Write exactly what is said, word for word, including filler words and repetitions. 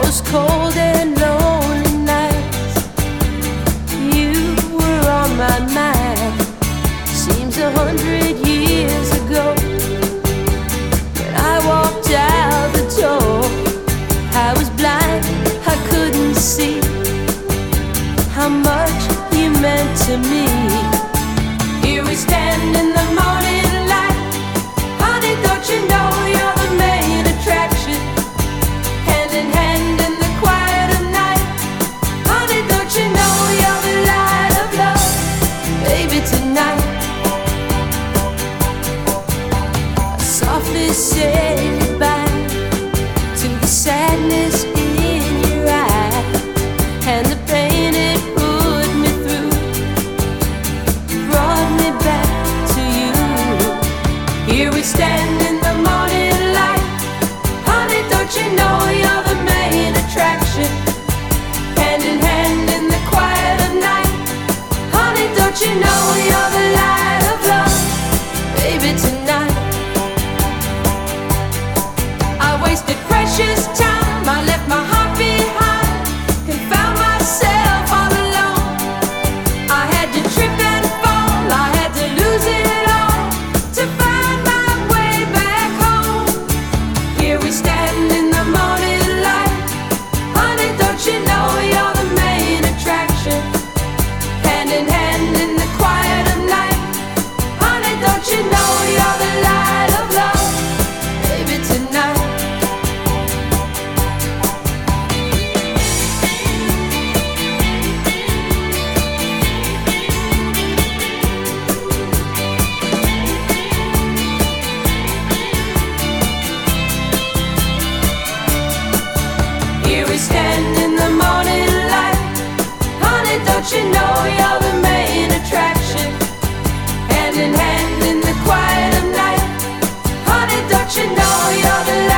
those cold and lonely nights, you were on my mind. Seems a hundred years ago, when I walked out the door, I was blind, I couldn't see how much you meant to me. Here we stand in the morning light, honey, don't you know you're the main attraction? Hand in hand in the quiet of night, honey, don't you know you're the light of love? Baby, tonight I softly say goodbye to the sadness in your eye and the pain it put me through, brought me back to you. Here we stand in the morning light, honey, don't you know you're the main attraction? Hand in hand in the quiet of night, honey, don't you know you're the light of love? Baby, tonight I wasted precious time, I left my heart behind and found myself all alone. I had to trip and fall, I had to lose it all to find my way back home. Here we stand in the morning light, honey, don't you know you're the main attraction? Hand in hand in the quiet of night, honey, don't you know you're the light of love? Baby, tonight Here we stand in the morning light, honey, don't you know you're the main attraction? Hand in hand in the quiet of night, honey, don't you know you're the